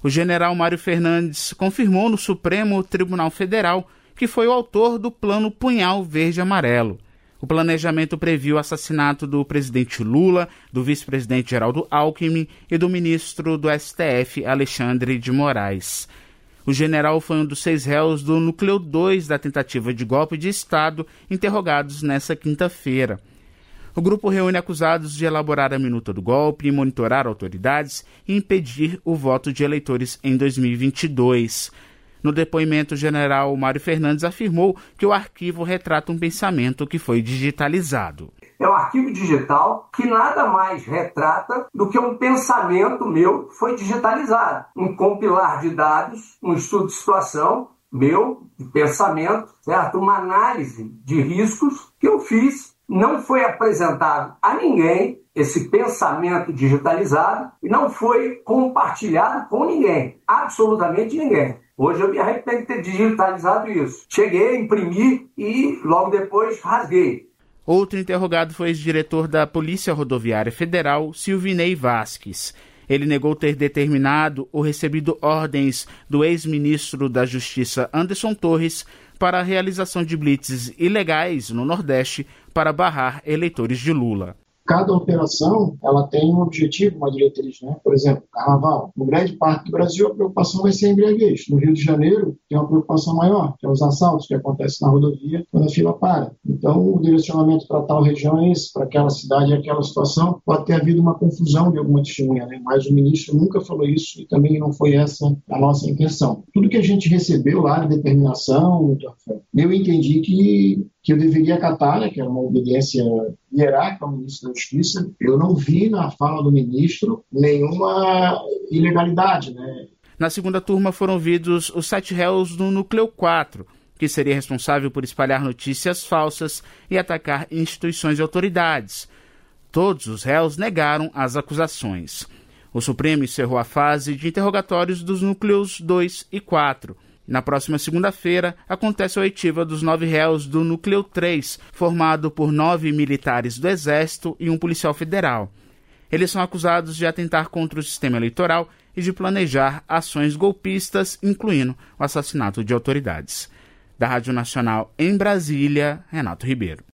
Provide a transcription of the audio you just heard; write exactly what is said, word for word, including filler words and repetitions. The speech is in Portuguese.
O general Mário Fernandes confirmou no Supremo Tribunal Federal que foi o autor do Plano Punhal Verde-Amarelo. O planejamento previu o assassinato do presidente Lula, do vice-presidente Geraldo Alckmin e do ministro do S T F, Alexandre de Moraes. O general foi um dos seis réus do núcleo dois da tentativa de golpe de Estado, interrogados nesta quinta-feira. O grupo reúne acusados de elaborar a minuta do golpe, monitorar autoridades e impedir o voto de eleitores em dois mil e vinte e dois. No depoimento, o general Mário Fernandes afirmou que o arquivo retrata um pensamento que foi digitalizado. É um arquivo digital que nada mais retrata do que um pensamento meu que foi digitalizado. Um compilar de dados, um estudo de situação meu, de pensamento, certo? Uma análise de riscos que eu fiz. Não foi apresentado a ninguém esse pensamento digitalizado e não foi compartilhado com ninguém, absolutamente ninguém. Hoje eu me arrependo de ter digitalizado isso. Cheguei, imprimi e logo depois rasguei. Outro interrogado foi o ex-diretor da Polícia Rodoviária Federal, Silvinei Vasques. Ele negou ter determinado ou recebido ordens do ex-ministro da Justiça Anderson Torres para a realização de blitzes ilegais no Nordeste para barrar eleitores de Lula. Cada operação ela tem um objetivo, uma diretriz, né? Por exemplo, carnaval. No grande parte do Brasil, a preocupação vai ser embriaguez. No Rio de Janeiro, tem uma preocupação maior, que é os assaltos que acontecem na rodovia quando a fila para. Então, o direcionamento para tal região é esse, para aquela cidade e aquela situação. Pode ter havido uma confusão de alguma testemunha, né? Mas o ministro nunca falou isso e também não foi essa a nossa intenção. Tudo que a gente recebeu lá de determinação, eu entendi que que eu deveria acatar, né, que era uma obediência hierárquica ao ministro da Justiça. Eu não vi na fala do ministro nenhuma ilegalidade, né? Na segunda turma foram ouvidos os sete réus do Núcleo quatro, que seria responsável por espalhar notícias falsas e atacar instituições e autoridades. Todos os réus negaram as acusações. O Supremo encerrou a fase de interrogatórios dos núcleos dois e quatro. Na próxima segunda-feira, acontece a oitiva dos nove réus do Núcleo três, formado por nove militares do Exército e um policial federal. Eles são acusados de atentar contra o sistema eleitoral e de planejar ações golpistas, incluindo o assassinato de autoridades. Da Rádio Nacional em Brasília, Renato Ribeiro.